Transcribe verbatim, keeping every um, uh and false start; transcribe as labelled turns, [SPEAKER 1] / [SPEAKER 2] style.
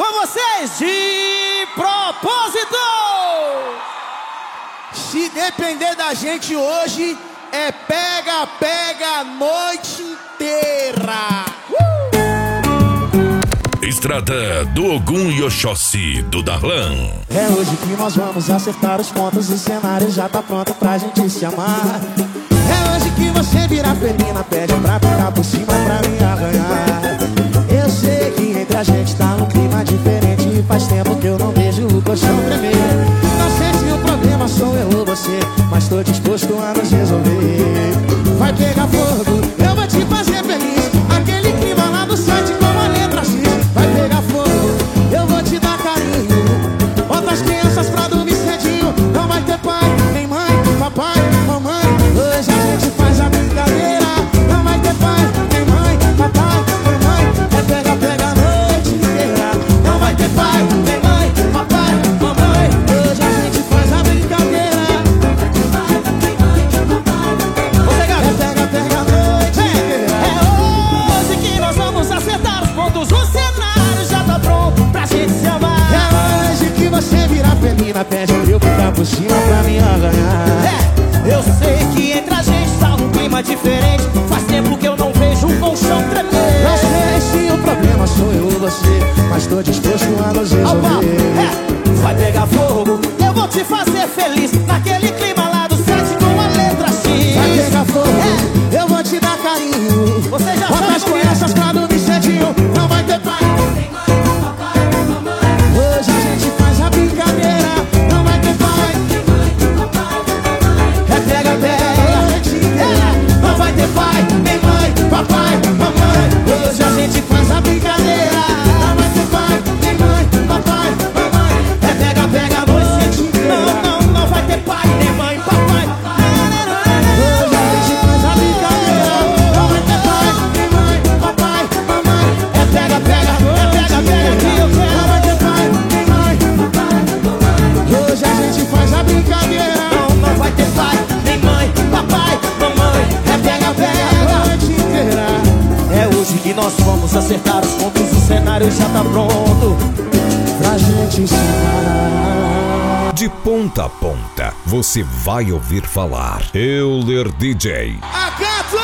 [SPEAKER 1] Com vocês, de propósito!
[SPEAKER 2] Se depender da gente hoje, é pega, pega a noite inteira. Uh!
[SPEAKER 3] Estrada do Ogum e Oxóssi do Darlan.
[SPEAKER 4] É hoje que nós vamos acertar os pontos. O cenário já tá pronto pra gente se amar. É hoje que você vira felina, pede pra ficar por cima pra me arranhar. Eu sei que entre a gente tá um clima diferente e faz tempo que eu não vejo o colchão tremer. Não sei se o problema sou eu ou você, mas tô disposto a nos resolver. Vai pegar fogo, eu vou te fazer feliz. Aquele clima lá do site com a letra X. Vai pegar fogo, eu vou te dar carinho. Bota as crianças pra dormir cedinho. Não vai ter pai, nem mãe, papai, mamãe. Hoje a gente faz a brincadeira. Não vai ter pai, nem mãe, papai, mamãe. É pega, pega a noite inteira. Não vai ter pai, nem mãe, papai, mamãe. Hoje a gente faz a brincadeira.
[SPEAKER 1] Você, garoto,
[SPEAKER 4] É pega, pega a noite inteira.
[SPEAKER 1] é hoje que nós vamos acertar os pontos. O cenário já tá pronto pra gente se amar.
[SPEAKER 4] É hoje que você vira felina, pede pra eu ficar por cima pra me arranhar.
[SPEAKER 1] É, eu sei que entre a gente tá um clima diferente. Faz tempo que eu não vejo um colchão tremer.
[SPEAKER 4] Não sei se o problema sou eu ou você, mas tô disposto a nos
[SPEAKER 1] Opa,
[SPEAKER 4] resolver.
[SPEAKER 1] é, vai pegar fogo, eu vou te fazer feliz. Naquele clima lá do sete com a letra X.
[SPEAKER 4] Vai pegar fogo,
[SPEAKER 1] É,
[SPEAKER 4] eu vou te dar carinho.
[SPEAKER 1] você já
[SPEAKER 4] Bota
[SPEAKER 1] sabe
[SPEAKER 4] as
[SPEAKER 1] como é.
[SPEAKER 4] crianças pra dormir cedinho. Não vai ter pai, nem mãe, papai, mamãe. Hoje a gente faz a brincadeira. Não vai ter pai, nem mãe, papai, mamãe. É pega, pega a noite inteira.
[SPEAKER 1] Não vai ter pai, nem mãe, papai, mamãe.
[SPEAKER 4] Hoje a gente faz a brincadeira. Não vai ter pai, nem mãe, papai, mamãe.
[SPEAKER 1] É pega, pega a noite inteira. Não, não, não vai ter pai, nem mãe, papai.
[SPEAKER 4] Hoje a gente faz a brincadeira. Não vai ter pai, nem mãe, papai, mamãe.
[SPEAKER 1] É pega, pega, é pega, pega que eu
[SPEAKER 4] Não
[SPEAKER 1] quero.
[SPEAKER 4] vai ter pai, nem mãe, papai, mamãe. Hoje a gente faz a brincadeira.
[SPEAKER 1] Não, não vai ter pai, nem mãe, papai, mamãe. É pega, pega.
[SPEAKER 4] A noite inteira.
[SPEAKER 1] É hoje que nós vamos acertar os pontos. O cenário já tá pronto.
[SPEAKER 4] Pra gente se amar.
[SPEAKER 3] De ponta a ponta, você vai ouvir falar Euler D J.
[SPEAKER 2] Agato!